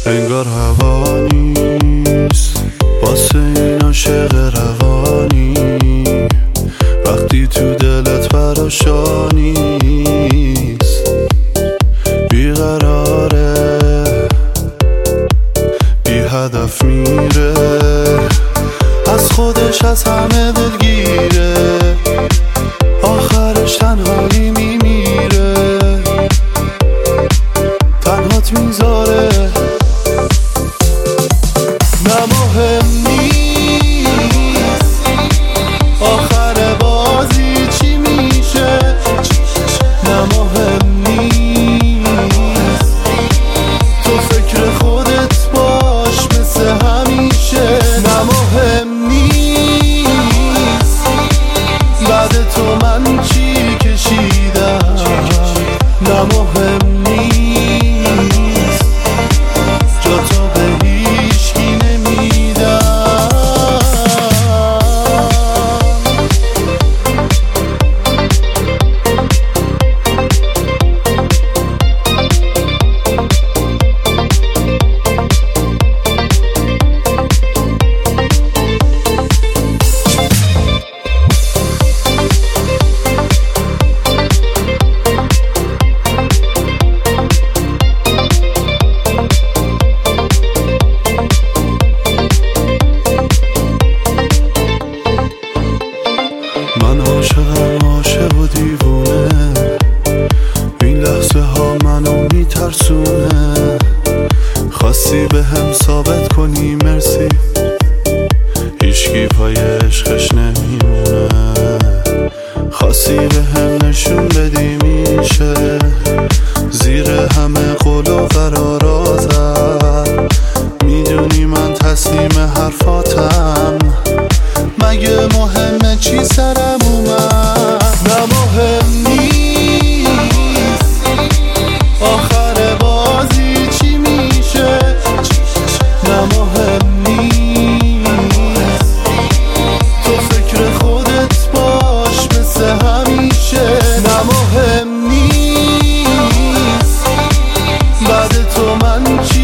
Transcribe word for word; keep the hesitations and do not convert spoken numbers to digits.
انگار هوا نیست واسه این عاشق روانی، وقتی تو دلت پراشانیست، بیقراره بی هدف میره، از خودش از همه دلگیره، آخرش تنهایی میمیره، تنهات میذاره. نه مهم نیست آخر بازی چی میشه، نه مهم نیست تو فکر خودت باش مثل همیشه، نه مهم نیست بعد تو من چی کشیدم، نه مهم نیست جا تو به هیچکی نمیدم. من عاشقم عاشق و دیوونه، این لحظه ها منو میترسونه، خواستی به هم ثابت کنی مرسی، هیچکی پای عشقش نمیمونه، خواستی به هم نشون بدی میشه، زیر همه قول و قراراتم، میدونی من تسلیم حرفاتم، مگه مهمه چی سرم اومد، نه مهم نیست آخر بازی چی میشه، نه مهم نیست تو فکر خودت باش مثل همیشه، نه مهم نیست بعد تو من چی